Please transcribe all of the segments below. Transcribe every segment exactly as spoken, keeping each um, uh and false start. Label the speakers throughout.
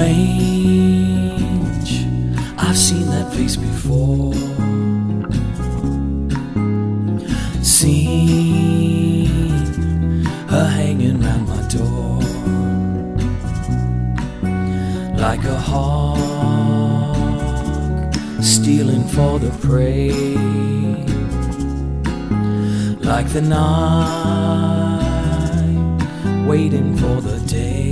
Speaker 1: Strange, I've seen that face before. Seen her hanging round my door, like a hawk stealing for the prey, like the night waiting for the day.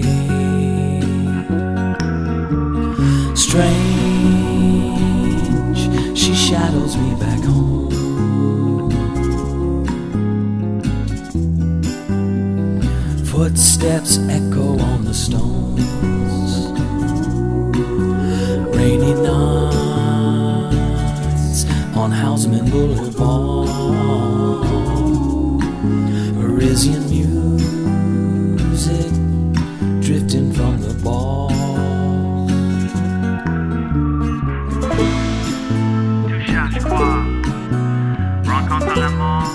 Speaker 1: Strange, she shadows me back home. Footsteps echo on the stones. Rainy nights on Houseman Boulevard. Parisian music drifting from the bar.
Speaker 2: Tu cherches quoi? Rencontre la mort.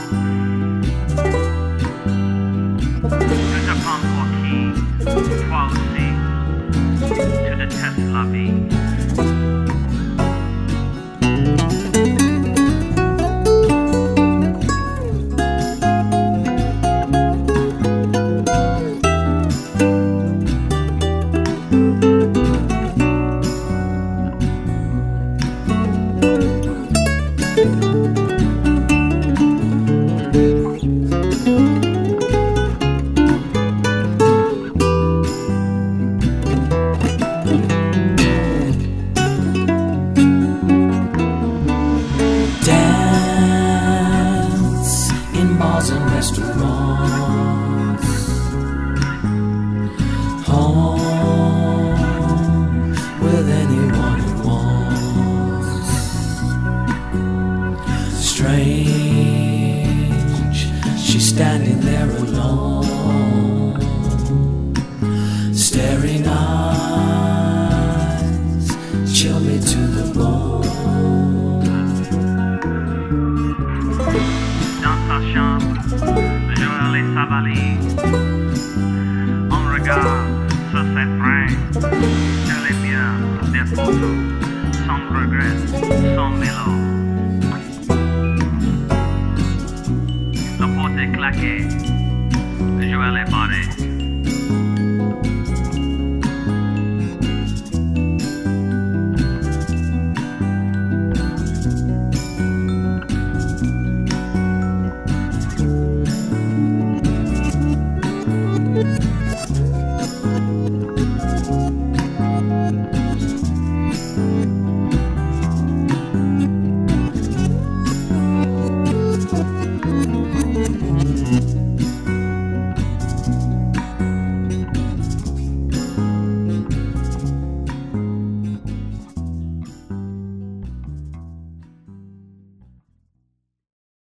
Speaker 2: Tu te prends pour qui? Toi aussi. Tu détestes la vie.
Speaker 1: Dance in bars and restaurants. Home with anyone who wants. Strange, she's standing there alone. Staring eyes chill me to the bone.
Speaker 2: Dans sa chambre, Joël et sa valise. On regarde sur ses fringues, sur les miens, des photos, sans regret, sans mélo. La porte est claquée, Joël est barré.